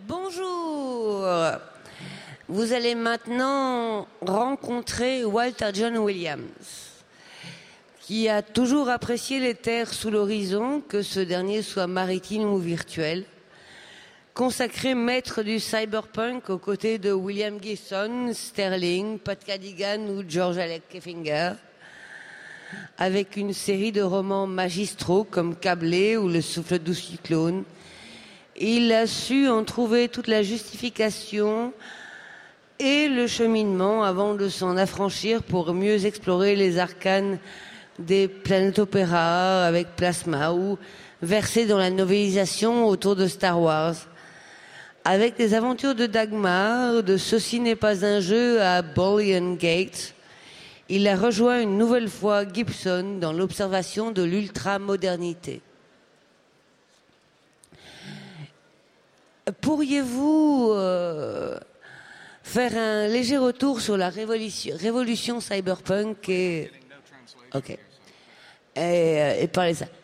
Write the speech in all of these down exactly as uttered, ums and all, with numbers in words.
Bonjour. Vous allez maintenant rencontrer Walter John Williams, qui a toujours apprécié les terres sous l'horizon, que ce dernier soit maritime ou virtuel. Consacré maître du cyberpunk aux côtés de William Gibson, Sterling, Pat Cadigan ou George Alec Effinger, avec une série de romans magistraux comme Câblé ou Le souffle du cyclone. Il a su en trouver toute la justification et le cheminement avant de s'en affranchir pour mieux explorer les arcanes des planètes opéra avec Plasma ou verser dans la novélisation autour de Star Wars. Avec des aventures de Dagmar, de Ceci n'est pas un jeu à Bullion Gate, il a rejoint une nouvelle fois Gibson dans l'observation de l'ultramodernité. Pourriez-vous euh, faire un léger retour sur la révolution, révolution cyberpunk et, ok, et, et parler ça?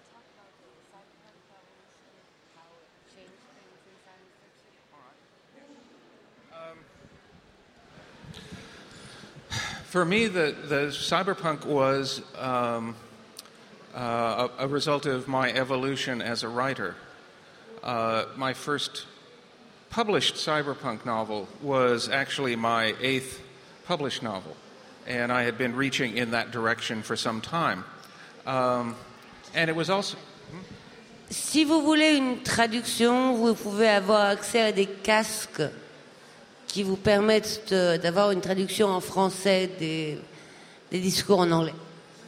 For me, the, the cyberpunk was um, uh, a, a result of my evolution as a writer. Uh, my first published cyberpunk novel was actually my eighth published novel, and I had been reaching in that direction for some time. Um, and it was also... Si vous voulez une traduction, vous pouvez avoir accès à des casques qui vous permettent de, d'avoir une traduction en français des, des discours en anglais.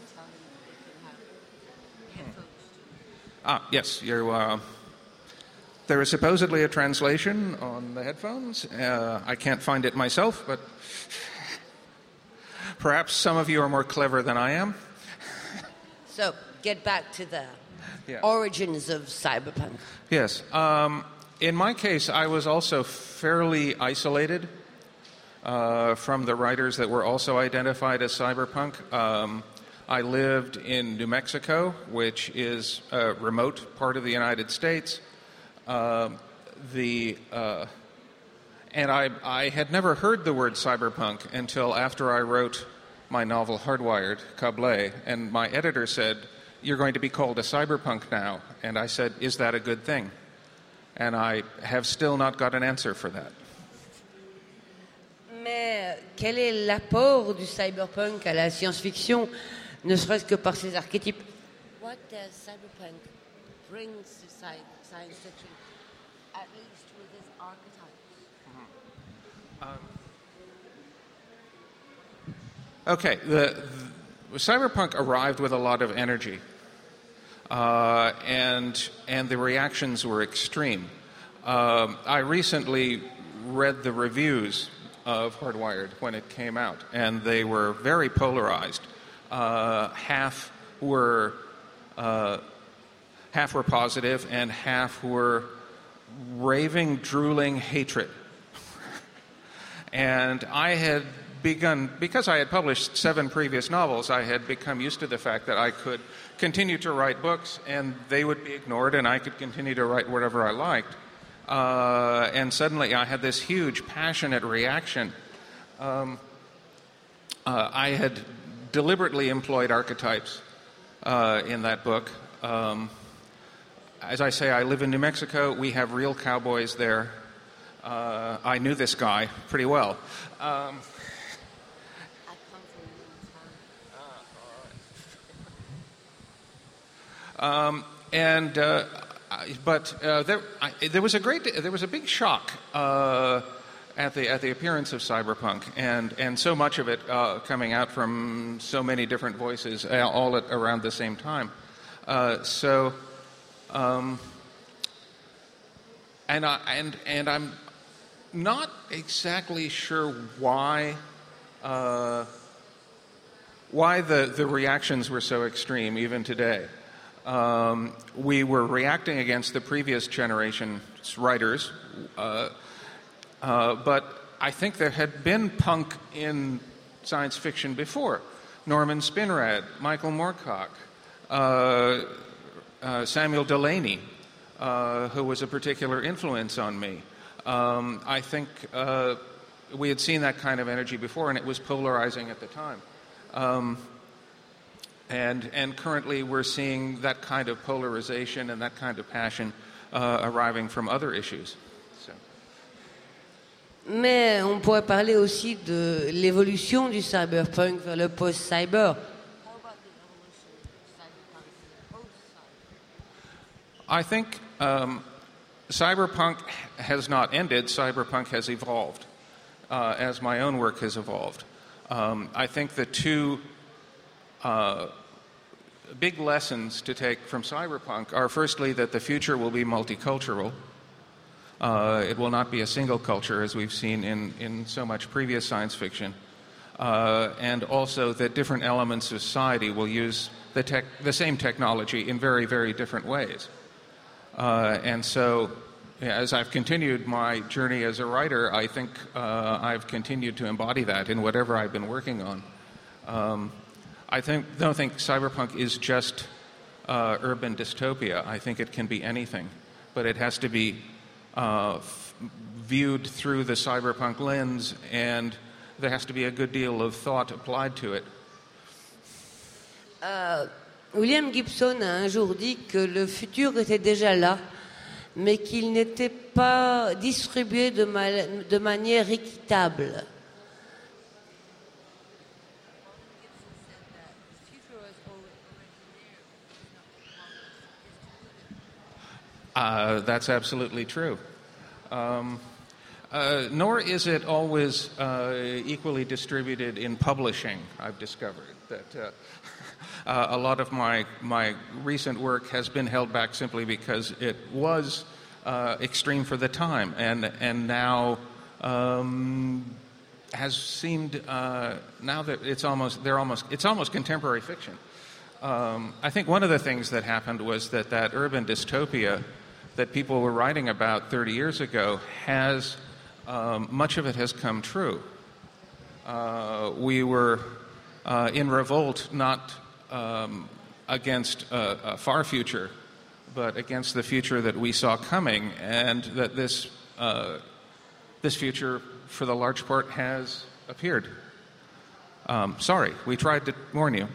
Ah, yes, you, uh, there is supposedly a translation on the headphones. Uh, I can't find it myself, but perhaps some of you are more clever than I am. So, get back to the yeah. origins of cyberpunk. Yes. Um, In my case, I was also fairly isolated uh, from the writers that were also identified as cyberpunk. Um, I lived in New Mexico, which is a remote part of the United States. Uh, the uh, and I, I had never heard the word cyberpunk until after I wrote my novel Hardwired, Câblé, and my editor said, "You're going to be called a cyberpunk now." And I said, "Is that a good thing?" And I have still not got an answer for that. Mais quel est l'apport du cyberpunk à la science-fiction, ne serait-ce que par ses archétypes? What does cyberpunk bring to science fiction, at least with its archetypes? Um, okay, the, the cyberpunk arrived with a lot of energy. Uh, and and the reactions were extreme. Uh, I recently read the reviews of Hardwired when it came out, and they were very polarized. Uh, half were uh, half were positive, and half were raving, drooling hatred. And I had begun, because I had published seven previous novels, I had become used to the fact that I could continue to write books and they would be ignored and I could continue to write whatever I liked. Uh, and suddenly I had this huge passionate reaction. Um, uh, I had deliberately employed archetypes uh, in that book. Um, as I say, I live in New Mexico. We have real cowboys there. Uh, I knew this guy pretty well. Um, Um, and uh, but uh, there, I, there was a great, there was a big shock uh, at the at the appearance of cyberpunk, and and so much of it uh, coming out from so many different voices, all at around the same time. Uh, so, um, and I, and and I'm not exactly sure why. Uh, why the, the reactions were so extreme even today. Um, we were reacting against the previous generation's writers, uh, uh, but I think there had been punk in science fiction before. Norman Spinrad, Michael Moorcock, uh, uh, Samuel Delaney, uh, who was a particular influence on me. Um, I think uh, we had seen that kind of energy before, and it was polarizing at the time. Um, and, and currently we're seeing that kind of polarization and that kind of passion uh, arriving from other issues. So. Mais on pourrait parler aussi de l'évolution du cyberpunk vers le post-cyber. I think um, cyberpunk has not ended. Cyberpunk has evolved, uh, as my own work has evolved. Um, I think the two uh, big lessons to take from cyberpunk are, firstly, that the future will be multicultural. Uh, it will not be a single culture, as we've seen in, in so much previous science fiction. Uh, and also that different elements of society will use the, tech, the same technology in very, very different ways. Uh, and so, yeah, as I've continued my journey as a writer, I think uh, I've continued to embody that in whatever I've been working on. Um, I think, don't think cyberpunk is just uh, urban dystopia. I think it can be anything, but it has to be uh, f- viewed through the cyberpunk lens, and there has to be a good deal of thought applied to it. Uh... William Gibson a un jour dit que le futur était déjà là, mais qu'il n'était pas distribué de, mal, de manière équitable. Uh, that's absolutely true. Um, uh, nor is it always uh, equally distributed in publishing, I've discovered. That uh, uh, a lot of my, my recent work has been held back simply because it was uh, extreme for the time, and, and now um, has seemed, uh, now that it's almost, they're almost, it's almost contemporary fiction. Um, I think one of the things that happened was that that urban dystopia that people were writing about thirty years ago has, um, much of it has come true. Uh, we were uh, in revolt not um, against a, a far future, but against the future that we saw coming, and that this, uh, this future, for the large part, has appeared. Um, sorry, we tried to warn you.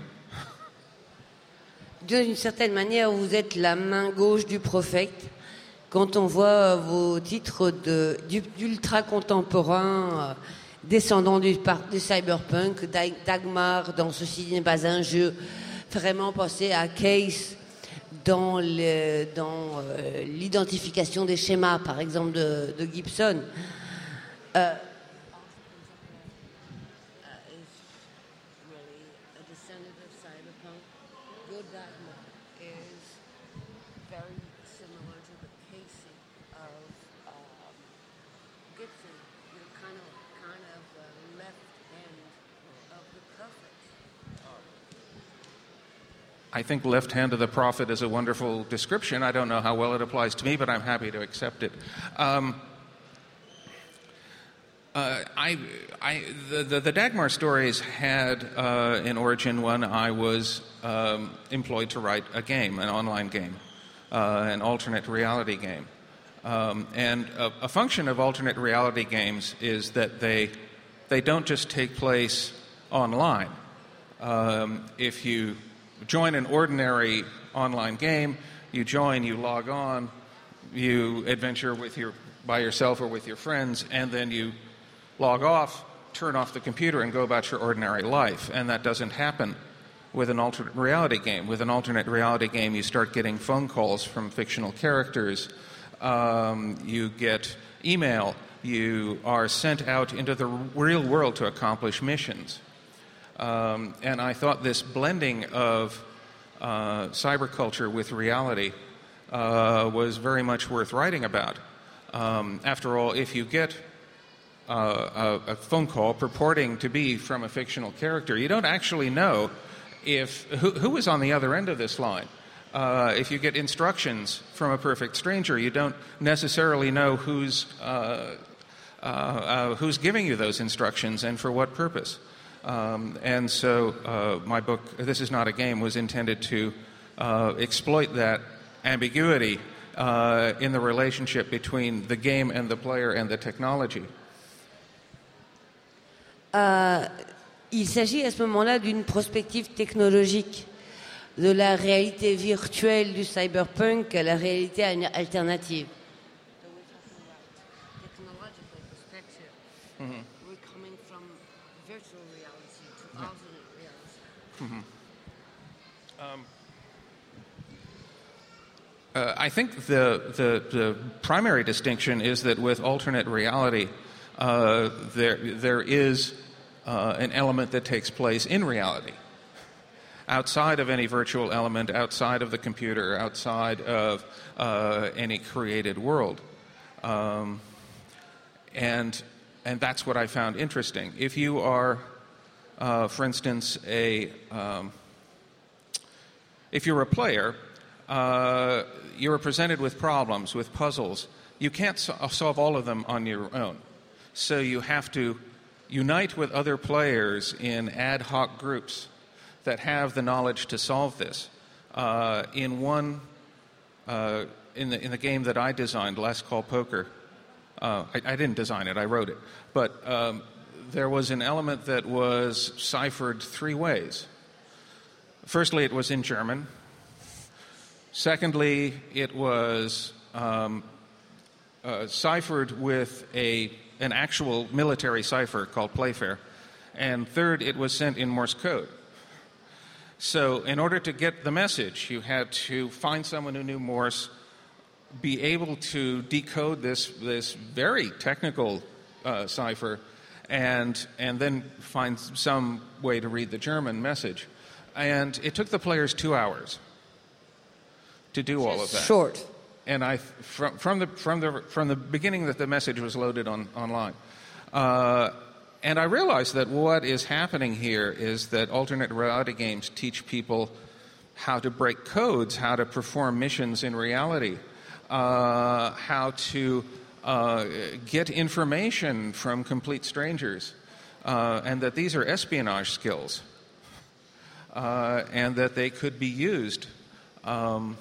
D'une certaine manière, vous êtes la main gauche du prophète. Quand on voit vos titres de, d'ultra contemporains, descendants du, du cyberpunk, Dagmar dans Ceci n'est pas un jeu, vraiment penser à Case dans, le, dans euh, l'identification des schémas, par exemple, de, de Gibson. Euh, I think left hand of the prophet is a wonderful description. I don't know how well it applies to me, but I'm happy to accept it. Um, uh, I, I, the, the, the Dagmar stories had uh, an origin when I was um, employed to write a game, an online game, uh, an alternate reality game. Um, and a, a function of alternate reality games is that they, they don't just take place online. Um, if you join an ordinary online game, you join, you log on, you adventure with your, by yourself or with your friends, and then you log off, turn off the computer, and go about your ordinary life. And that doesn't happen with an alternate reality game. With an alternate reality game, you start getting phone calls from fictional characters. Um, you get email. You are sent out into the real world to accomplish missions. Um, and I thought this blending of uh, cyberculture with reality uh, was very much worth writing about. Um, after all, if you get uh, a, a phone call purporting to be from a fictional character, you don't actually know if who, who is on the other end of this line. Uh, if you get instructions from a perfect stranger, you don't necessarily know who's uh, uh, uh, who's giving you those instructions and for what purpose. Um, and so uh, my book, This Is Not a Game, was intended to uh, exploit that ambiguity uh, in the relationship between the game and the player and the technology. Euh, il s'agit à ce moment-là d'une prospective technologique, de la réalité virtuelle du cyberpunk à la réalité alternative. Mm-hmm. We're coming from virtual reality to alternate reality. Mm-hmm. Um, uh, I think the, the the primary distinction is that with alternate reality, uh, there there is uh, an element that takes place in reality, outside of any virtual element, outside of the computer, outside of uh, any created world, um, and and that's what I found interesting. If you are, uh, for instance, a um, if you're a player, uh, you're presented with problems, with puzzles. You can't so- solve all of them on your own, so you have to unite with other players in ad hoc groups that have the knowledge to solve this. Uh, in one, uh, in the in the game that I designed, Last Call Poker, uh, I, I didn't design it, I wrote it, but um, there was an element that was ciphered three ways. Firstly, it was in German. Secondly, it was um, uh, ciphered with a an actual military cipher called Playfair. And third, it was sent in Morse code. So in order to get the message, you had to find someone who knew Morse, be able to decode this this very technical uh, cipher, and and then find some way to read the German message. And it took the players two hours to do all of that. Short. And I, from, from the from the from the beginning that the message was loaded on online, uh, and I realized that what is happening here is that alternate reality games teach people how to break codes, how to perform missions in reality, uh, how to uh, get information from complete strangers, uh, and that these are espionage skills, uh, and that they could be used Um,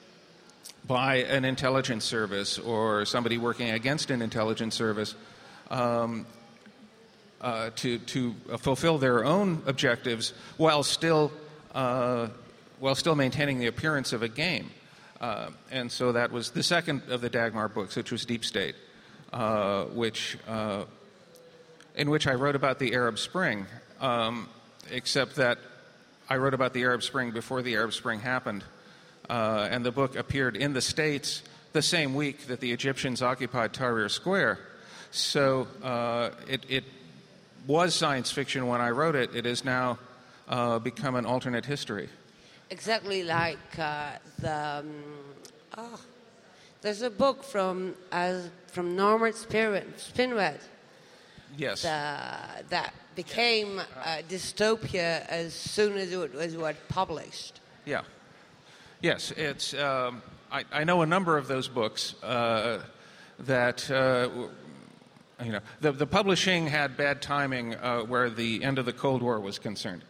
by an intelligence service or somebody working against an intelligence service um, uh, to to fulfill their own objectives while still uh, while still maintaining the appearance of a game. Uh, and so that was the second of the Dagmar books, which was Deep State, uh, which uh, in which I wrote about the Arab Spring, um, except that I wrote about the Arab Spring before the Arab Spring happened. Uh, and the book appeared in the States the same week that the Egyptians occupied Tahrir Square. So uh, it, it was science fiction when I wrote it. It has now uh, become an alternate history. Exactly like uh, the... Um, oh, there's a book from uh, from Norman Spinrad. Yes. The, that became a dystopia as soon as it was, was published. Yeah. Yes, it's. Um, I, I know a number of those books uh, that uh, you know. The, the publishing had bad timing uh, where the end of the Cold War was concerned.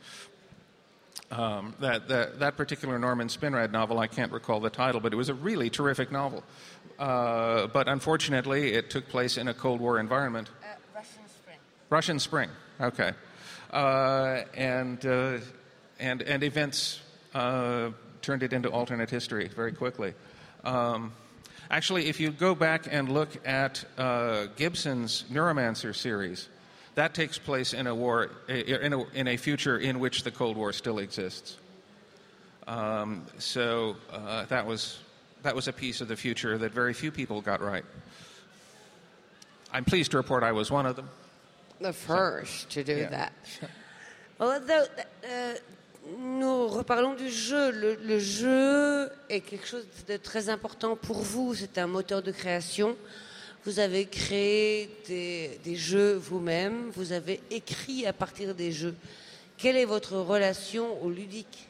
Um, that, that that particular Norman Spinrad novel, I can't recall the title, but it was a really terrific novel. Uh, but unfortunately, it took place in a Cold War environment. Uh, Russian Spring. Russian Spring. Okay, uh, and uh, and and events. Uh, turned it into alternate history very quickly. Um, actually, if you go back and look at uh, Gibson's Neuromancer series, that takes place in a war, in a, in a future in which the Cold War still exists. Um, so uh, that was that was a piece of the future that very few people got right. I'm pleased to report I was one of them. The first so, to do yeah. that. Well, the, uh, Nous reparlons du jeu. Le, le jeu est quelque chose de très important pour vous. C'est un moteur de création. Vous avez créé des, des jeux vous-même. Vous avez écrit à partir des jeux. Quelle est votre relation au ludique?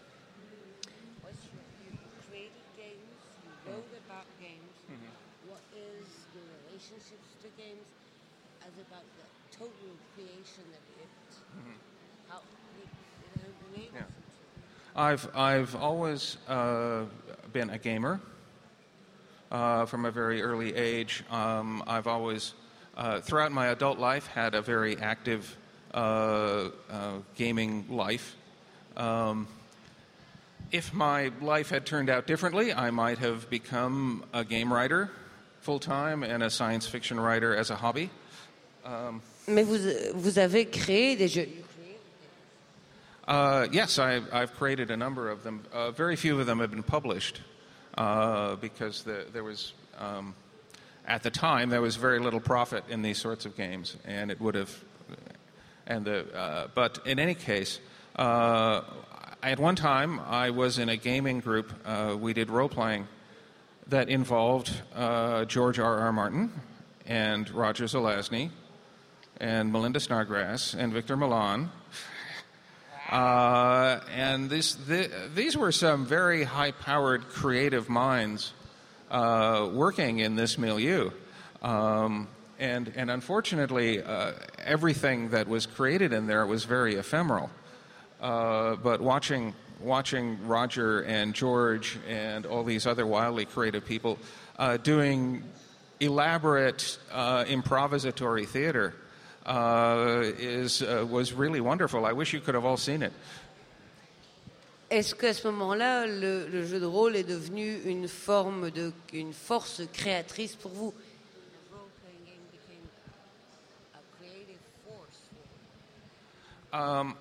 I've I've always uh, been a gamer. uh, from a very early age. Um, I've always, uh, throughout my adult life, had a very active uh, uh, gaming life. Um, if my life had turned out differently, I might have become a game writer full-time and a science fiction writer as a hobby. Um, Mais vous, vous avez créé des jeux. Uh, yes, I, I've created a number of them. Uh, very few of them have been published uh, because the, there was, um, at the time, there was very little profit in these sorts of games, and it would have. And the, uh, but in any case, uh, at one time I was in a gaming group. Uh, we did role playing that involved uh, George R. R. Martin and Roger Zelazny and Melinda Snodgrass and Victor Milan. Uh, and this, the, these were some very high-powered creative minds uh, working in this milieu. Um, and, and unfortunately, uh, everything that was created in there was very ephemeral. Uh, but watching, watching Roger and George and all these other wildly creative people uh, doing elaborate uh, improvisatory theater Uh, is, uh, was really wonderful. I wish you could have all seen it. Est-ce qu'à ce moment-là, le, le jeu de rôle est devenu une forme de, une force créatrice pour vous? Um,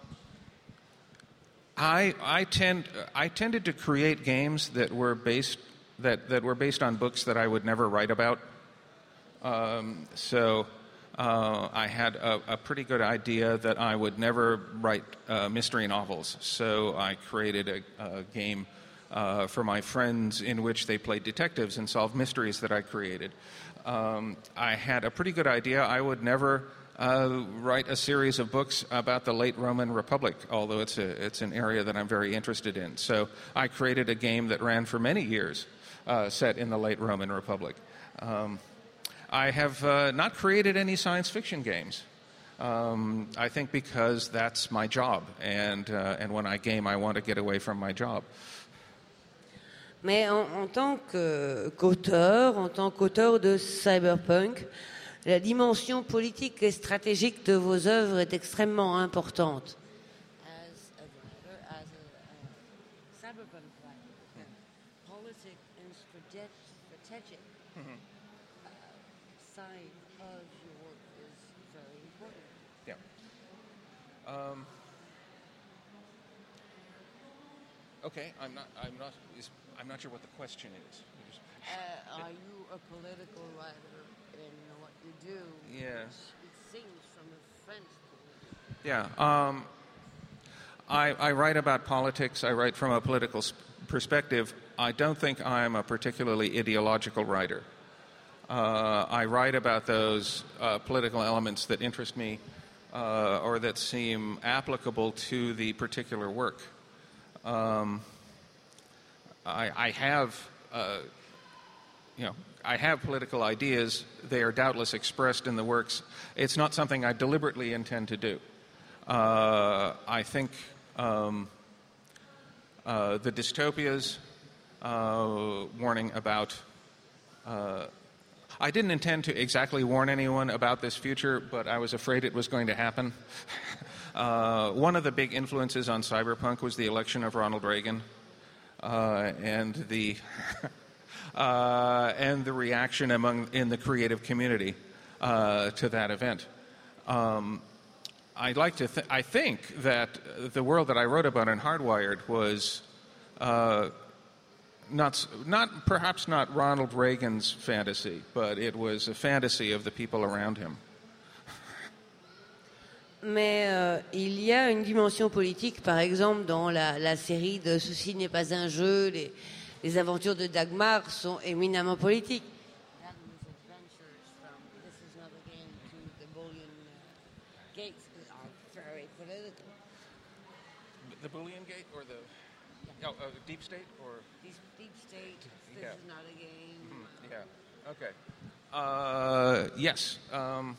I, I tend, I tended to create games that were based, that, that were based on books that I would never write about. Um, so. Uh, I had a, a pretty good idea that I would never write uh, mystery novels, so I created a, a game uh, for my friends in which they played detectives and solved mysteries that I created. Um, I had a pretty good idea I would never uh, write a series of books about the late Roman Republic, although it's, a, it's an area that I'm very interested in. So I created a game that ran for many years uh, set in the late Roman Republic. Um, I have uh, not created any science fiction games. Um, I think because that's my job, and uh, and when I game, I want to get away from my job. Mais en, en tant que, qu'auteur, en tant qu'auteur de cyberpunk, la dimension politique et stratégique de vos œuvres est extrêmement importante. As a writer, as a uh, cyberpunk writer, yeah. Politic and strategic. Mm-hmm. Side of your work is very important. Yeah. Um, okay, I'm not. I'm not. I'm not sure what the question is. Uh, are you a political writer in what you do? Yeah. It seems from a French point of view. Yeah. Um, I, I write about politics. I write from a political perspective. I don't think I'm a particularly ideological writer. Uh, I write about those uh, political elements that interest me uh, or that seem applicable to the particular work. Um, I, I have, uh, you know, I have political ideas. They are doubtless expressed in the works. It's not something I deliberately intend to do. Uh, I think um, uh, the dystopias, uh, warning about uh, I didn't intend to exactly warn anyone about this future, but I was afraid it was going to happen. uh, one of the big influences on cyberpunk was the election of Ronald Reagan uh, and the uh, and the reaction among in the creative community uh, to that event. Um, I'd like to. Th- I think that the world that I wrote about in Hardwired was. Uh, Not, not, perhaps not Ronald Reagan's fantasy, but it was a fantasy of the people around him. Mais euh, il y a une dimension politique, par exemple, dans la, la série de Ceci n'est pas un jeu, les, les aventures de Dagmar sont éminemment politiques. Dagmar's adventures from This Is Not a Game to the Bullion uh, Gates are very political. The Bullion Gate or the yeah. oh, uh, Deep State or Deep, deep State. This yeah. is not a game. Mm-hmm. Yeah. Okay. Uh, yes. Um,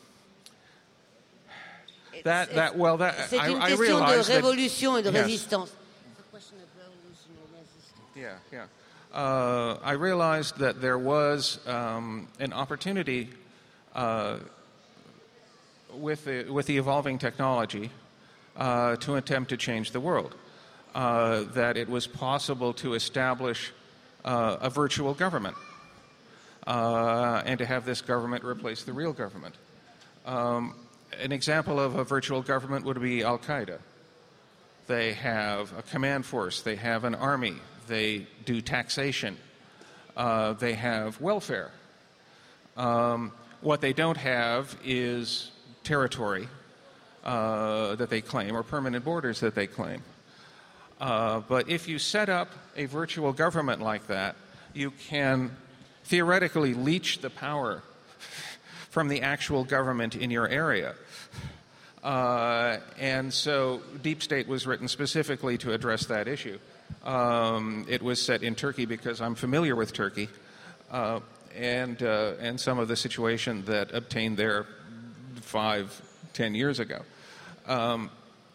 that that well that c'est I, une I question de realize révolution that, et de yes. résistance. It's a question of revolution and resistance. Yeah, yeah. uh, I realized that there was um, an opportunity uh, with the, with the evolving technology uh, to attempt to change the world. Uh, that it was possible to establish uh, a virtual government uh, and to have this government replace the real government. Um, an example of a virtual government would be Al-Qaeda. They have a command force, they have an army, they do taxation, uh, they have welfare. Um, what they don't have is territory uh, that they claim or permanent borders that they claim. Uh, but if you set up a virtual government like that, you can theoretically leech the power from the actual government in your area. Uh, and so Deep State was written specifically to address that issue. Um, it was set in Turkey because I'm familiar with Turkey uh, and, uh, and some of the situation that obtained there five, ten years ago. Um,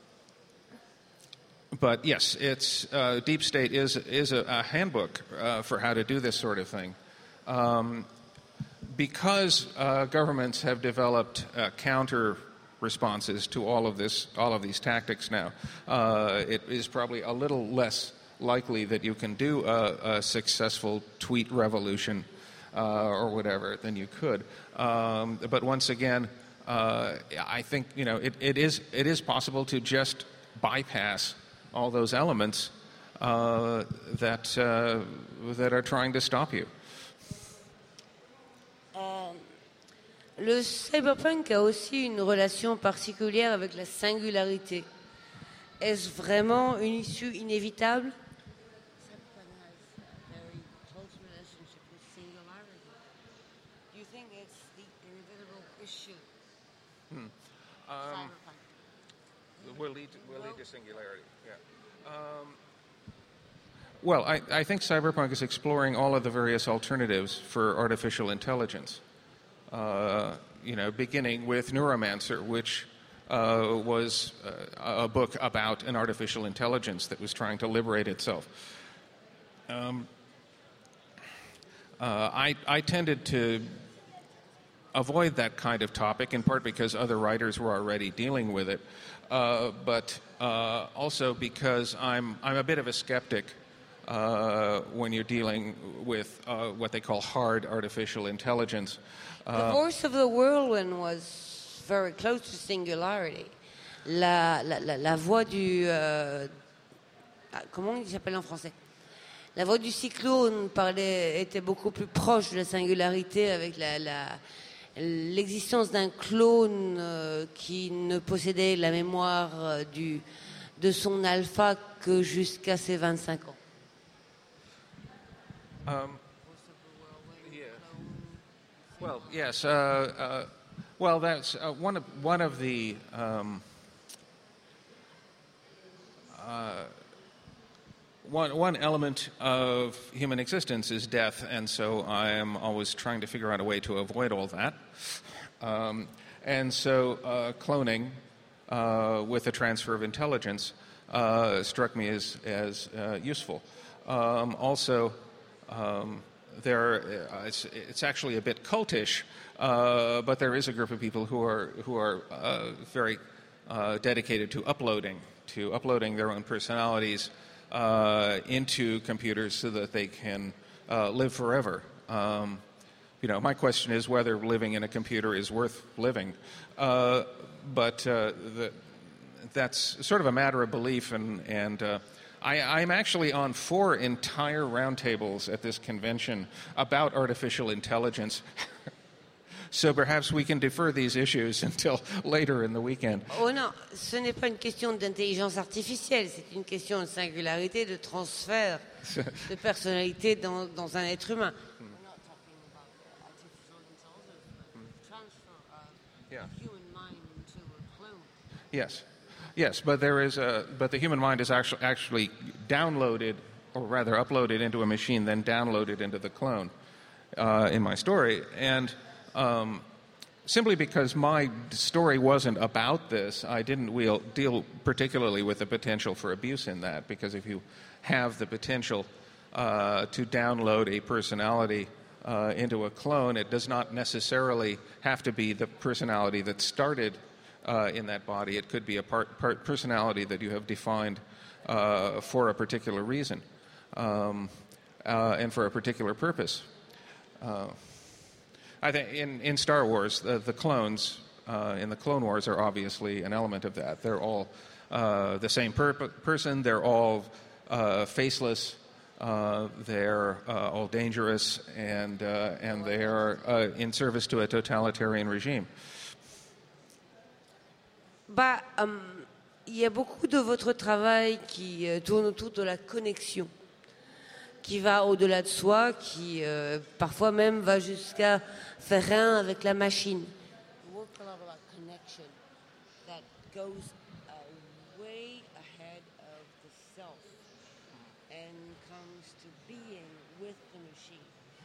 but yes, it's, uh, Deep State is, is a, a handbook uh, for how to do this sort of thing. Um, because uh, governments have developed uh, counter responses to all of this, all of these tactics now, uh, it is probably a little less likely that you can do a, a successful tweet revolution uh, or whatever than you could. Um, but once again, uh, I think you know it, it is it is possible to just bypass all those elements uh, that uh, that are trying to stop you. Le cyberpunk a aussi une relation particulière avec la singularité. Est-ce vraiment une issue inévitable? Cyberpunk has a very close relationship with singularity. Do you think it's the inevitable issue? Hmm. Um, cyberpunk will lead to, will lead to singularity. Yeah. Um, well, I, I think cyberpunk is exploring all of the various alternatives for artificial intelligence. Uh, you know, beginning with Neuromancer, which uh, was uh, a book about an artificial intelligence that was trying to liberate itself. Um, uh, I, I tended to avoid that kind of topic, in part because other writers were already dealing with it, uh, but uh, also because I'm, I'm a bit of a skeptic uh, when you're dealing with uh, what they call hard artificial intelligence. The Voice of the Whirlwind was very close to singularity. La, la, la, la voix du... Euh, comment il s'appelle en français? La voix du cyclone parlait, était beaucoup plus proche de la singularité avec la, la, l'existence d'un clone euh, qui ne possédait la mémoire euh, du, de son alpha que jusqu'à ses vingt-cinq ans. Um. Well, yes. Uh, uh, well, that's uh, one of one of the um, uh, one one element of human existence is death, and so I am always trying to figure out a way to avoid all that. Um, and so, uh, cloning uh, with a transfer of intelligence uh, struck me as as uh, useful. Um, also. Um, There, uh, it's, it's actually a bit cultish, uh, but there is a group of people who are who are uh, very uh, dedicated to uploading, to uploading their own personalities uh, into computers so that they can uh, live forever. Um, you know, my question is whether living in a computer is worth living, uh, but uh, the, that's sort of a matter of belief and and. Uh, I, I'm actually on four entire roundtables at this convention about artificial intelligence. So perhaps we can defer these issues until later in the weekend. Oh non, ce n'est pas une question d'intelligence artificielle, c'est une question de singularité, de transfert de personnalité dans, dans un être humain. Hmm. We're not talking about artificial intelligence, but transfer of yeah. human mind to a clone. Yes. Yes, but there is a but the human mind is actually actually downloaded, or rather uploaded into a machine, then downloaded into the clone. Uh, in my story, and um, simply because my story wasn't about this, I didn't we'll deal particularly with the potential for abuse in that. Because if you have the potential uh, to download a personality uh, into a clone. It does not necessarily have to be the personality that started uh, in that body. It could be a part, part personality that you have defined uh, for a particular reason um, uh, and for a particular purpose. Uh, I think in, in Star Wars, the, the clones uh, in the Clone Wars are obviously an element of that. They're all uh, the same per- person. They're all uh, faceless. Uh, they're uh, all dangerous, and uh, and they are uh, in service to a totalitarian regime. Bah, um, il y a beaucoup de votre travail qui euh, tourne autour de la connexion, qui va au-delà de soi, qui euh, parfois même va jusqu'à faire un avec la machine. Work a lot about connection that goes uh, way ahead of the self and comes to being with the machine.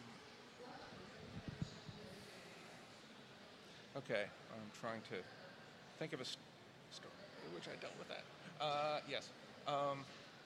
Okay, I'm trying to think of a st- story which I dealt with that. Uh, yes. Um,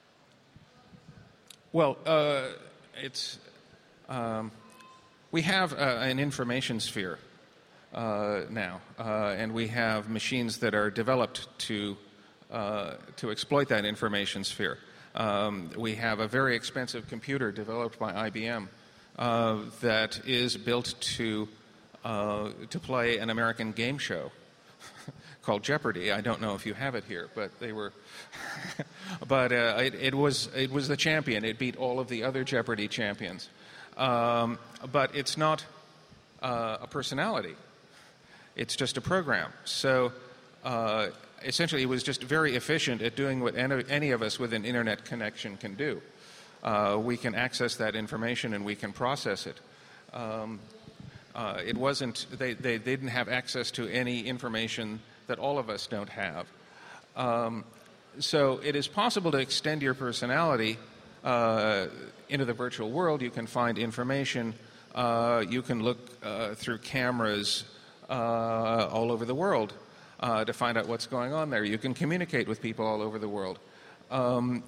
well, uh, it's um, we have uh, an information sphere uh, now, uh, and we have machines that are developed to uh, to exploit that information sphere. Um, we have a very expensive computer developed by I B M uh, that is built to uh, to play an American game show called Jeopardy. I don't know if you have it here, but they were, but uh, it, it was it was the champion. It beat all of the other Jeopardy champions. Um, but it's not uh, a personality. It's just a program. So uh, essentially, it was just very efficient at doing what any, any of us with an internet connection can do. Uh, we can access that information and we can process it. Um, uh, it wasn't. They, they they didn't have access to any information that all of us don't have. Um, so it is possible to extend your personality uh, into the virtual world. You can find information. Uh, you can look uh, through cameras uh, all over the world uh, to find out what's going on there. You can communicate with people all over the world. Um,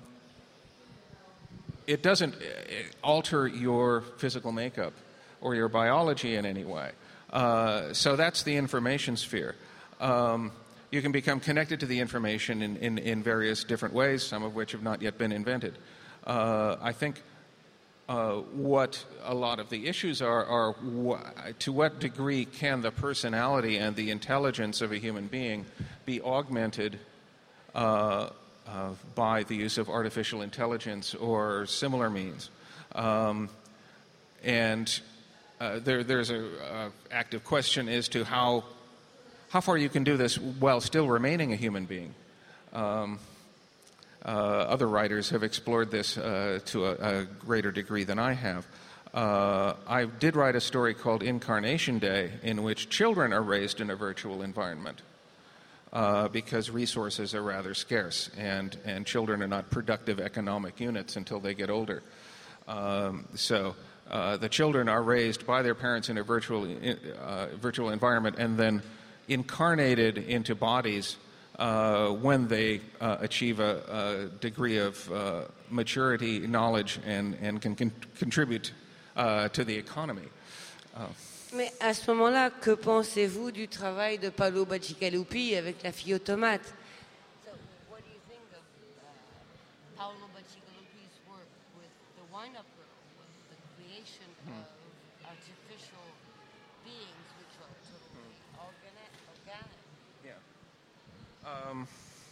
it doesn't alter your physical makeup or your biology in any way. Uh, so that's the information sphere. Um, you can become connected to the information in, in, in various different ways, some of which have not yet been invented. Uh, I think uh, what a lot of the issues are are wh- to what degree can the personality and the intelligence of a human being be augmented uh, uh, by the use of artificial intelligence or similar means. Um, and uh, there, there's an active question as to how How far you can do this while still remaining a human being. Um, uh, other writers have explored this uh, to a, a greater degree than I have. Uh, I did write a story called Incarnation Day, in which children are raised in a virtual environment uh, because resources are rather scarce, and, and children are not productive economic units until they get older. Um, so uh, the children are raised by their parents in a virtual, uh, virtual environment, and then incarnated into bodies uh, when they uh, achieve a, a degree of uh, maturity, knowledge, and, and can con- contribute uh, to the economy. Uh, Mais à ce moment-là, que pensez-vous du travail de Paolo Bacigalupi avec la fille automate? So, what do you think of uh, Paolo Bacigalupi's work with the wind-up girl, with the creation hmm. of artificial beings which are totally hmm. organic? organic? Yeah. Um,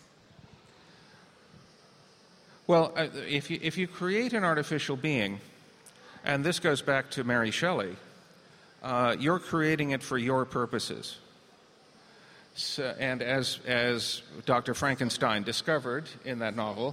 well, uh, if you if you create an artificial being, and this goes back to Mary Shelley. Uh, you're creating it for your purposes. So, and as, as Doctor Frankenstein discovered in that novel,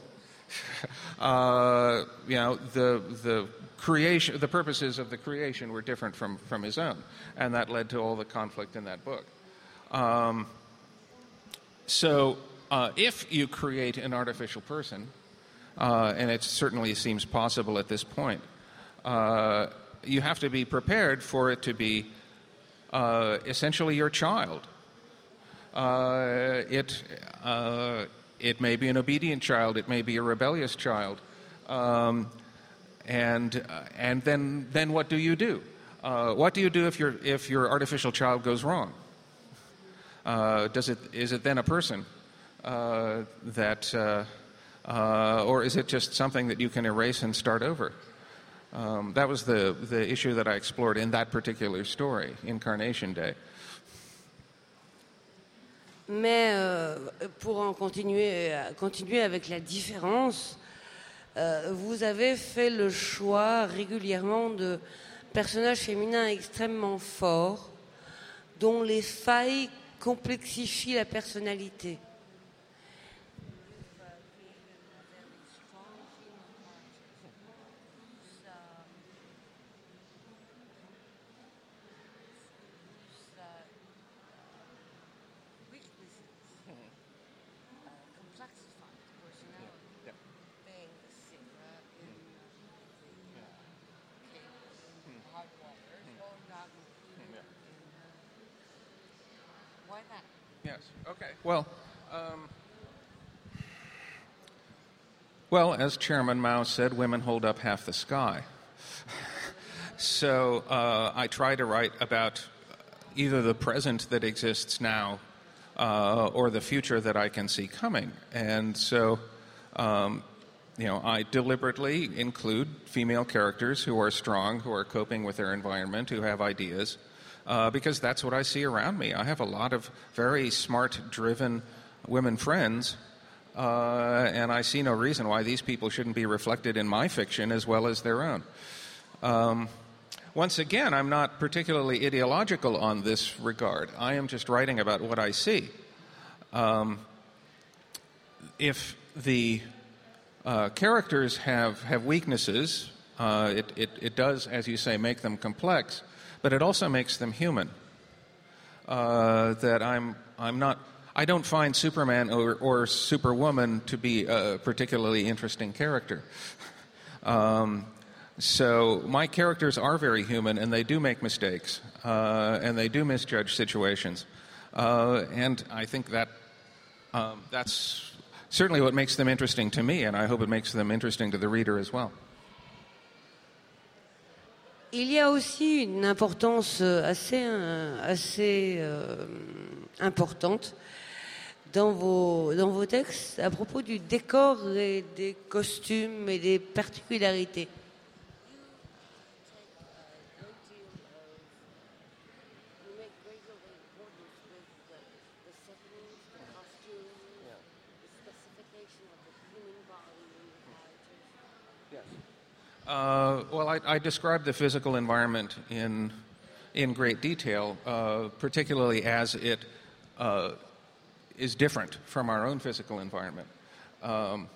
uh, you know, the, the creation, the purposes of the creation were different from, from his own, and that led to all the conflict in that book. Um, so uh, if you create an artificial person, uh, and it certainly seems possible at this point, uh, you have to be prepared for it to be uh, essentially your child. Uh, it, uh, it may be an obedient child. It may be a rebellious child. Um, And, uh, and then, then what do you do? Uh, what do you do if, your if your artificial child goes wrong? Uh, does it, is it then a person uh, that, uh, uh, or is it just something that you can erase and start over? Um, that was the, the issue that I explored in that particular story, Incarnation Day. Mais euh, pour en continuer, continuer avec la différence, euh, vous avez fait le choix régulièrement de personnages féminins extrêmement forts, dont les failles complexifient la personnalité. Yes. Okay. Well, um, well, as Chairman Mao said, women hold up half the sky. So uh, I try to write about either the present that exists now uh, or the future that I can see coming. And so, um, you know, I deliberately include female characters who are strong, who are coping with their environment, who have ideas. Uh, because that's what I see around me. I have a lot of very smart, driven women friends, uh, and I see no reason why these people shouldn't be reflected in my fiction as well as their own. Um, once again, I'm not particularly ideological on this regard. I am just writing about what I see. Um, if the uh, characters have, have weaknesses, uh, it, it, it does, as you say, make them complex. But it also makes them human. Uh, that I'm, I'm not, I don't find Superman or, or Superwoman to be a particularly interesting character. Um, so my characters are very human, and they do make mistakes, uh, and they do misjudge situations. Uh, and I think that um, that's certainly what makes them interesting to me, and I hope it makes them interesting to the reader as well. Il y a aussi une importance assez, assez euh, importante dans vos, dans vos textes à propos du décor et des costumes et des particularités. Uh, well, I, I described the physical environment in in great detail, uh, particularly as it uh, is different from our own physical environment. Um,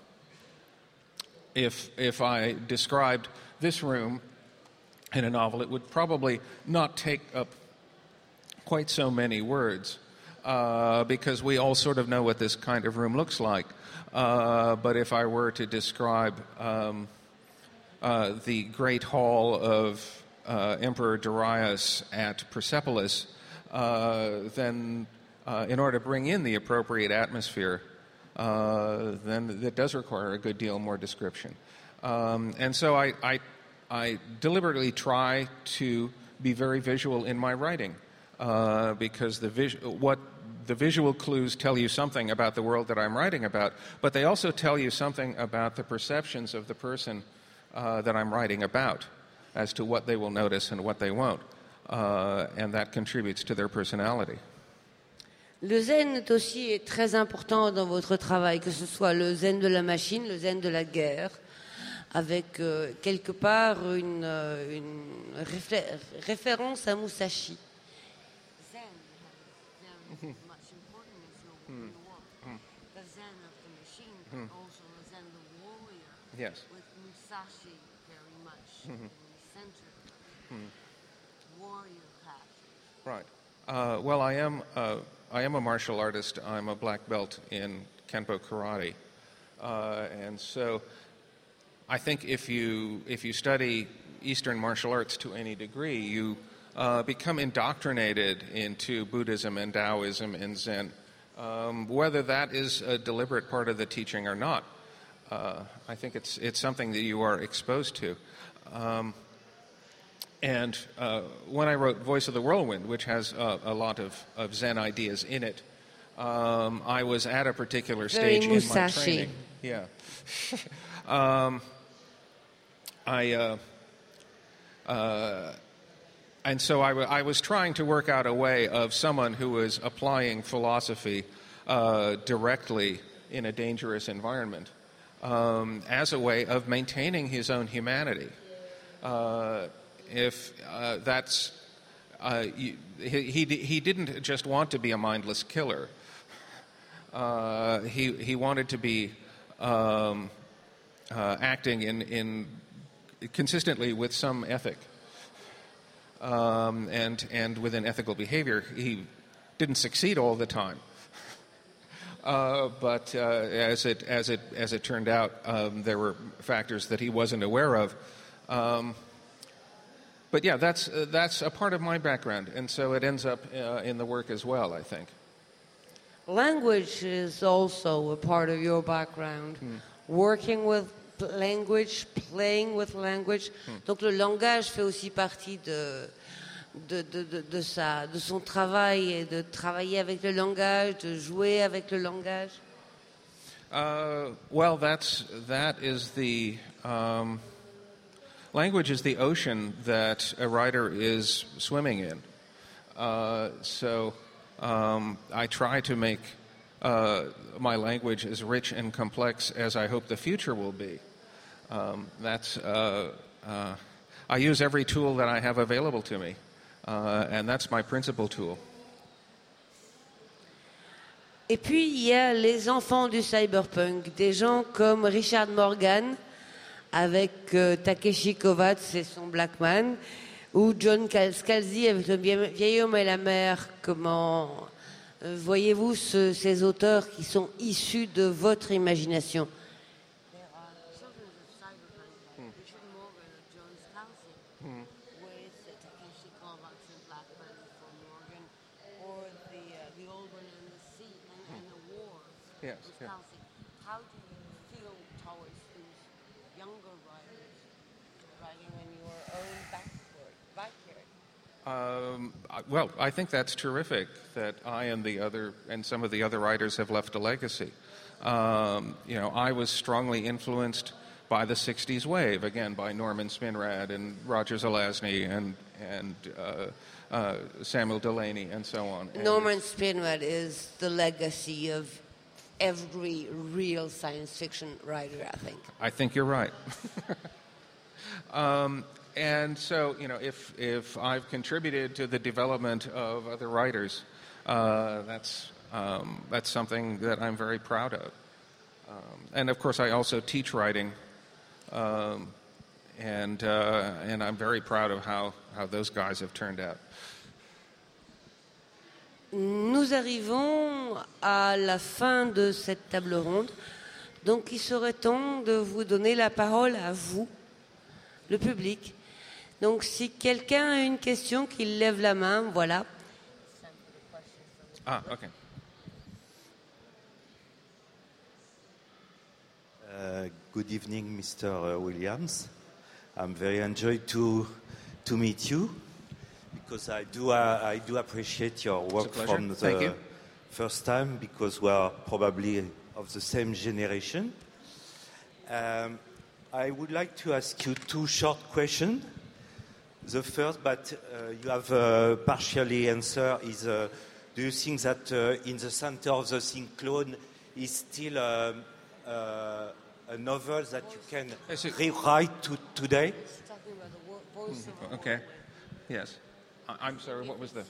if if I described this room in a novel, it would probably not take up quite so many words, uh, because we all sort of know what this kind of room looks like. Uh, but if I were to describe um, Uh, the great hall of uh, Emperor Darius at Persepolis, uh, then uh, in order to bring in the appropriate atmosphere, uh, then that does require a good deal more description. Um, and so I, I, I deliberately try to be very visual in my writing, uh, because the vis- what the visual clues tell you something about the world that I'm writing about, but they also tell you something about the perceptions of the person Uh, that I'm writing about, as to what they will notice and what they won't, uh, and that contributes to their personality. Le zen est aussi très important dans votre travail, que ce soit le zen de la machine, le zen de la guerre, avec euh, quelque part une, euh, une réfé- référence à Musashi. Zen has very much importance in your work. The zen of the machine, but also the zen of the warrior. Yes. Musashi very much mm-hmm. in the center. Mm-hmm. Warrior hat. Right. Uh, well, I am uh, I am a martial artist. I'm a black belt in Kenpo Karate, uh, and so I think if you if you study Eastern martial arts to any degree, you uh, become indoctrinated into Buddhism and Taoism and Zen, um, whether that is a deliberate part of the teaching or not. uh, I think it's it's something that you are exposed to. Um, and uh, when I wrote Voice of the Whirlwind, which has uh, a lot of, of Zen ideas in it, um, I was at a particular Very stage Musashi. in my training. Yeah. um, I. Uh, uh, And so I, w- I was trying to work out a way of someone who was applying philosophy uh, directly in a dangerous environment um, as a way of maintaining his own humanity. Uh, if uh, that's uh, you, he, he he didn't just want to be a mindless killer. Uh, he he wanted to be um, uh, acting in in consistently with some ethic. Um, and and within ethical behavior, he didn't succeed all the time. Uh, but uh, as it as it as it turned out, um, there were factors that he wasn't aware of. Um, but yeah, that's uh, that's a part of my background, and so it ends up uh, in the work as well, I think. Language is also a part of your background. Hmm. Working with language, playing with language. Hmm. Donc le langage fait aussi partie de, de, de, de, de, sa, de son travail et de travailler avec le langage, de jouer avec le langage. Uh, well, that's that is the um, language is the ocean that a writer is swimming in. Uh, so um, I try to make uh, my language as rich and complex as I hope the future will be. Um, that's uh, uh, I use every tool that I have available to me, uh, and that's my principal tool. Et puis il y a les enfants du cyberpunk, des gens comme Richard Morgan avec euh, Takeshi Kovacs et son Blackman, ou John Scalzi avec Le vieil homme et la mer. Comment euh, voyez-vous ce, ces auteurs qui sont issus de votre imagination? Yes, yeah. How do you feel towards these younger writers writing in your own backward, backyard? Um, I- well, I think that's terrific that I and the other and some of the other writers have left a legacy. Um, you know, I was strongly influenced by the sixties wave, again by Norman Spinrad and Roger Zelazny and and uh, uh, Samuel Delaney and so on. And Norman Spinrad is the legacy of every real science fiction writer, I think. I think you're right. um, and so, you know, if if I've contributed to the development of other writers, uh, that's um, that's something that I'm very proud of. Um, and of course, I also teach writing, um, and uh, and I'm very proud of how how those guys have turned out. Nous arrivons à la fin de cette table ronde, donc il serait temps de vous donner la parole à vous, le public. Donc si quelqu'un a une question, qu'il lève la main, voilà. Ah, okay. Uh, good evening, Mister Williams. I'm very enjoyed to to meet you because I do uh, I do appreciate your work pleasure. from Thank the you. first time because we are probably of the same generation. Um, I would like to ask you two short questions. The first, but uh, you have uh, partially answered, is uh, do you think that uh, in the center of the thing clone is still um, uh, a novel that you can Is it- rewrite to, today? Okay. Yes. I- I'm sorry. What was the?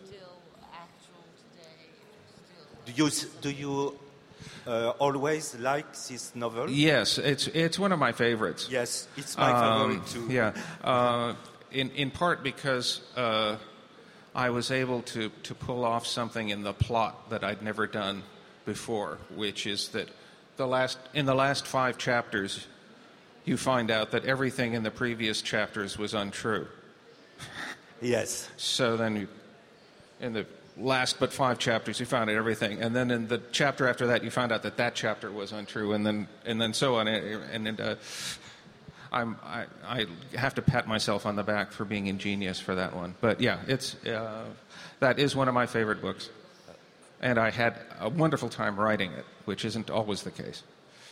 Do you do you uh, always like this novel? Yes, it's it's one of my favorites. Yes, it's my Um, favorite too. Yeah, uh, in in part because uh, I was able to to pull off something in the plot that I'd never done before, which is that the last in the last five chapters, you find out that everything in the previous chapters was untrue. Yes. So then, you, in the last but five chapters, you found out everything, and then in the chapter after that, you found out that that chapter was untrue, and then and then so on, and, and uh, I'm, I, I have to pat myself on the back for being ingenious for that one. But yeah, it's uh, that is one of my favorite books, and I had a wonderful time writing it, which isn't always the case.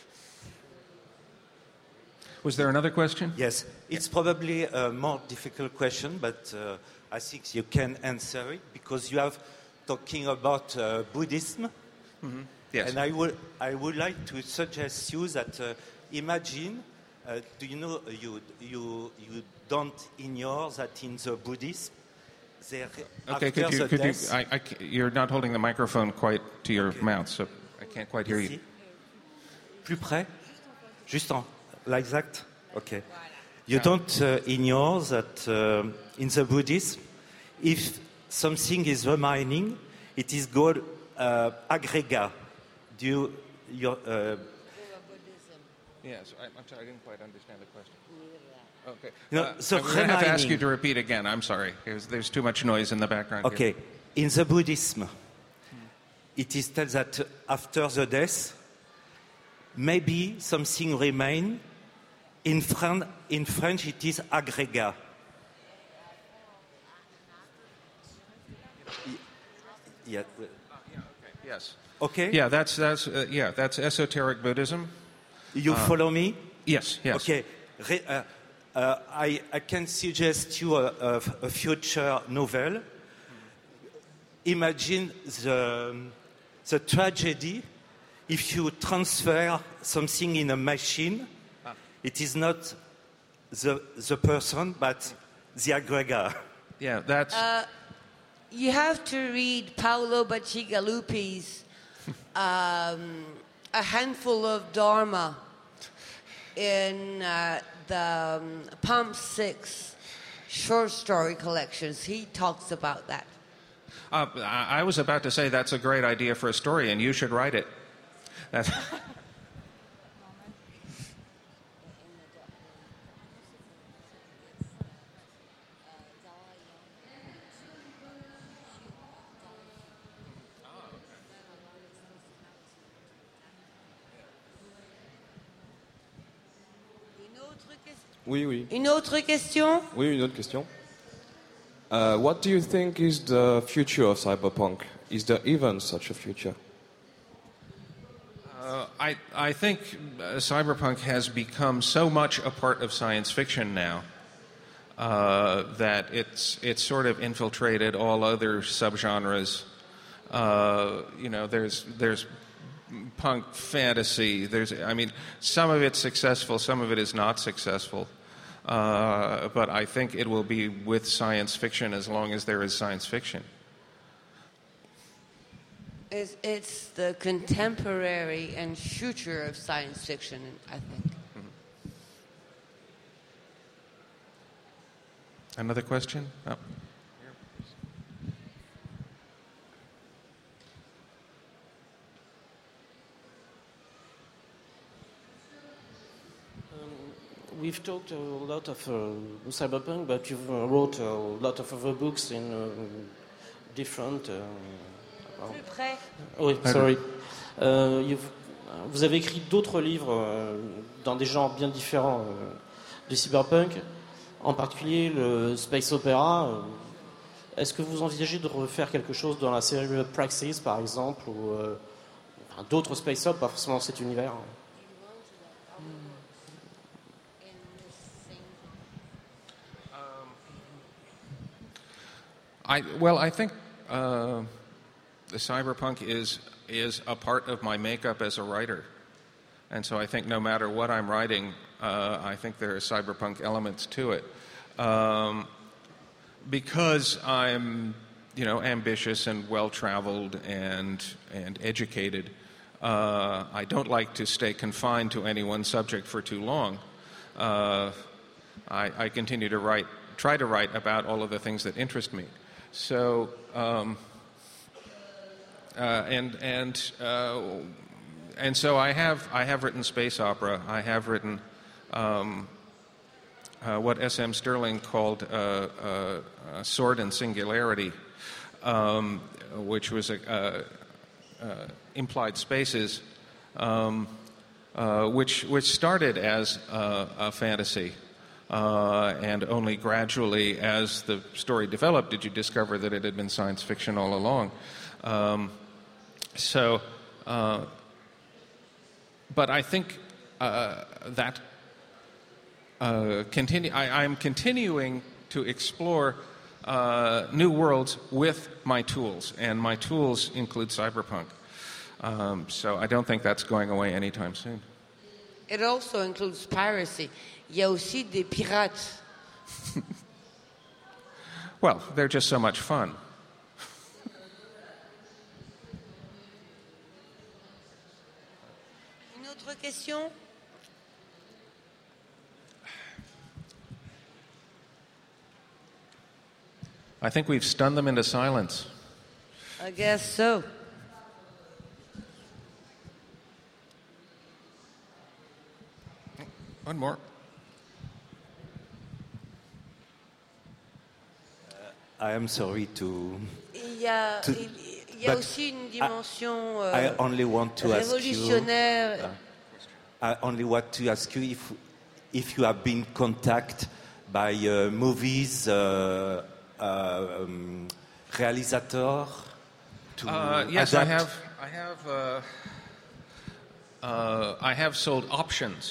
Was there another question? Yes, it's probably a more difficult question, but uh, I think you can answer it because you have talking about uh, Buddhism. Mm-hmm. Yes. And I would, I would like to suggest you that uh, imagine, uh, do you know, you, you, you don't ignore that in the Buddhism, there, Okay, after could you, the could you, death, I, I, you're not holding the microphone quite to your Okay. mouth, so I can't quite hear you. Ici. Plus près? Juste en, like that? Okay. You don't uh, ignore that uh, in the Buddhism, if something is remaining, it is called uh, agrega. Do you, your, uh, Yes, I, I'm sorry, I didn't quite understand the question. Okay. No, uh, so I'm going to have to ask you remaining- to repeat again. I'm sorry. There's, there's too much noise in the background here. Okay. In the Buddhism, it is said that after the death, maybe something remain. In, Fran- in French, it is agrega. Yeah. Yes. Okay. Yeah, that's that's uh, yeah, that's esoteric Buddhism. You follow me? Yes, yes. Okay. Re- uh, uh, I, I can suggest you a, a, a future novel. Imagine the, the tragedy if you transfer something in a machine. It is not the, the person, but the aggregate. Yeah, that's You have to read Paolo Bacigalupi's um, A Handful of Dharma in uh, the um, Pump Six short story collections. He talks about that. Uh, I I was about to say that's a great idea for a story, and you should write it. That's, Oui, oui. Une autre question? Oui, une autre question. Uh, what do you think is the future of cyberpunk? Is there even such a future? uh, I I think uh, cyberpunk has become so much a part of science fiction now uh, that it's it's sort of infiltrated all other subgenres. Uh, you know, there's there's punk fantasy. There's I mean, some of it's successful, some of it is not successful. Uh, but I think it will be with science fiction as long as there is science fiction. It's, it's the contemporary and future of science fiction, I think. Another question? Oh. We've talked a lot of uh, cyberpunk, but you've uh, wrote a lot of other books in uh, different. Uh, well, Plus près. oui, sorry. Euh, you've- vous avez écrit d'autres livres euh, dans des genres bien différents euh, du cyberpunk, en particulier le space opera. Euh, Est-ce que vous envisagez de refaire quelque chose dans la série Praxis, par exemple, ou euh, enfin, d'autres space op, pas forcément cet univers? I, well, I think uh, the cyberpunk is is a part of my makeup as a writer, and so I think no matter what I'm writing, uh, I think there are cyberpunk elements to it, um, because I'm, you know, ambitious and well-traveled and and educated. Uh, I don't like to stay confined to any one subject for too long. Uh, I, I continue to write, try to write about all of the things that interest me. So, um, uh, and and uh, and so I have I have written space opera. I have written um, uh, what S M Stirling called uh, uh, uh, Sword and Singularity, uh, um, which was a, uh, uh, implied spaces, um, uh, which which started as a, a fantasy, uh, and only gradually, as the story developed, did you discover that it had been science fiction all along. Um, so, uh, but I think uh, that uh, continue. I, I'm continuing to explore uh, new worlds with my tools, and my tools include cyberpunk. Um, so I don't think that's going away anytime soon. It also includes piracy. Il y a aussi des pirates. Well, they're just so much fun. Une autre question? I think we've stunned them into silence. I guess so. One more. I am sorry to. Il y a, To- il, il y a but aussi une dimension euh, I only want to ask you. révolutionnaire. I only want to ask you if if you have been contacted by uh, movies uh, uh, um, réalisateurs to Uh, yes, I adapt. have. I have. Uh, uh, I have sold options,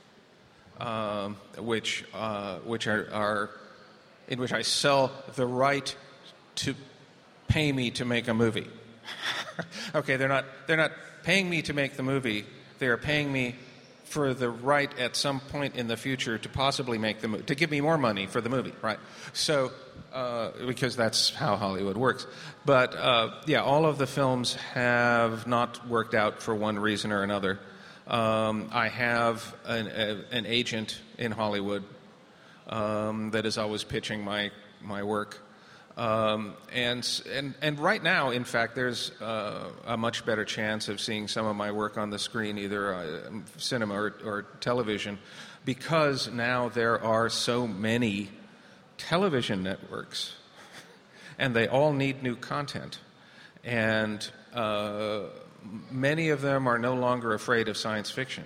um, which uh, which are, are in which I sell the right to pay me to make a movie. Okay, they're not they're not paying me to make the movie. They are paying me for the right at some point in the future to possibly make the movie, to give me more money for the movie, right? So, uh, because that's how Hollywood works. But uh, yeah, all of the films have not worked out for one reason or another. Um, I have an, a, an agent in Hollywood um, that is always pitching my my work. Um, and, and and right now, in fact, there's uh, a much better chance of seeing some of my work on the screen, either uh, cinema or, or television, because now there are so many television networks, and they all need new content. And uh, many of them are no longer afraid of science fiction.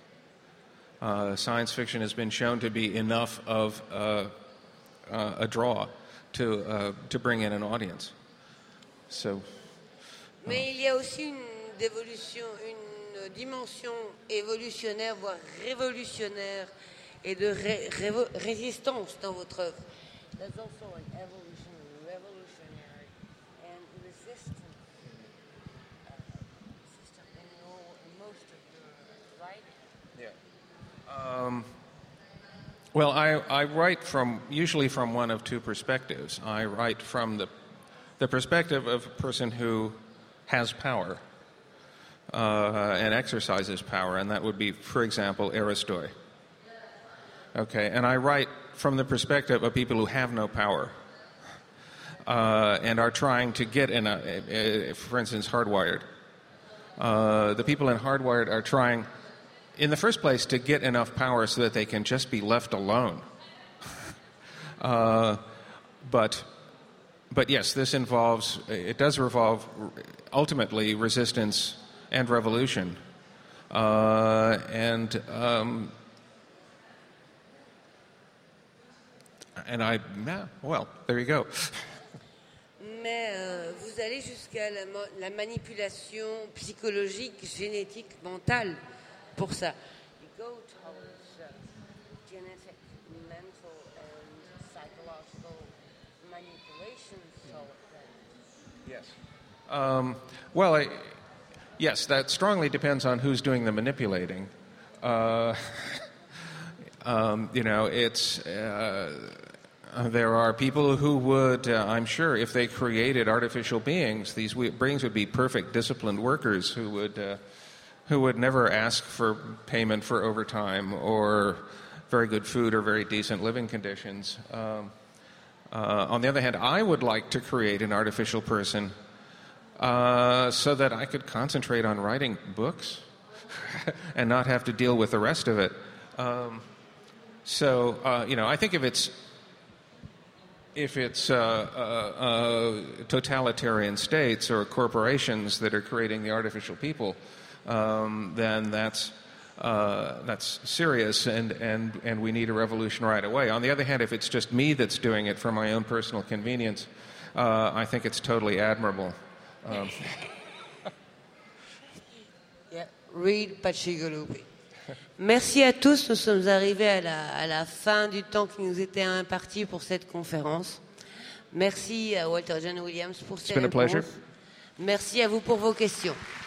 Uh, science fiction has been shown to be enough of uh, uh, a draw to uh, to bring in an audience. So, Mais il y a aussi une dévolution, une dimension évolutionnaire, voire révolutionnaire, et de ré- révo- résistance dans votre œuvre. There's also an evolution, revolutionary, and resistant, uh, resistant in, your, in most of your writing. yeah. Um, well, I, I write from usually from one of two perspectives. I write from the the perspective of a person who has power uh, and exercises power, and that would be, for example, Aristoi. Okay, and I write from the perspective of people who have no power uh, and are trying to get in a, a, a for instance, Hardwired. Uh, the people in Hardwired are trying, in the first place, to get enough power so that they can just be left alone. uh, but, but yes, this involves, it does revolve ultimately resistance and revolution. Uh, and um, and I, yeah, well, there you go. Mais euh, vous allez jusqu'à la, mo- la manipulation psychologique, génétique, mentale pour ça. You go towards uh, genetic, mental, and psychological manipulation. So that Yes. Um, well, I, yes, that strongly depends on who's doing the manipulating. Uh, um, you know, it's uh, there are people who would, uh, I'm sure, if they created artificial beings, these we- beings would be perfect, disciplined workers who would uh, who would never ask for payment for overtime or very good food or very decent living conditions. Um, uh, on the other hand, I would like to create an artificial person uh, so that I could concentrate on writing books and not have to deal with the rest of it. Um, so, uh, you know, I think if it's if it's uh, uh, uh, totalitarian states or corporations that are creating the artificial people, um, then that's uh, that's serious, and, and, and we need a revolution right away. On the other hand, if it's just me that's doing it for my own personal convenience, uh, I think it's totally admirable. Um, yeah. Read Pachigolupi. Merci à tous. Nous sommes arrivés à la, à la fin du temps qui nous était imparti pour cette conférence. Merci à Walter John Williams pour ses réponses. It's been a pleasure. Merci à vous pour vos questions.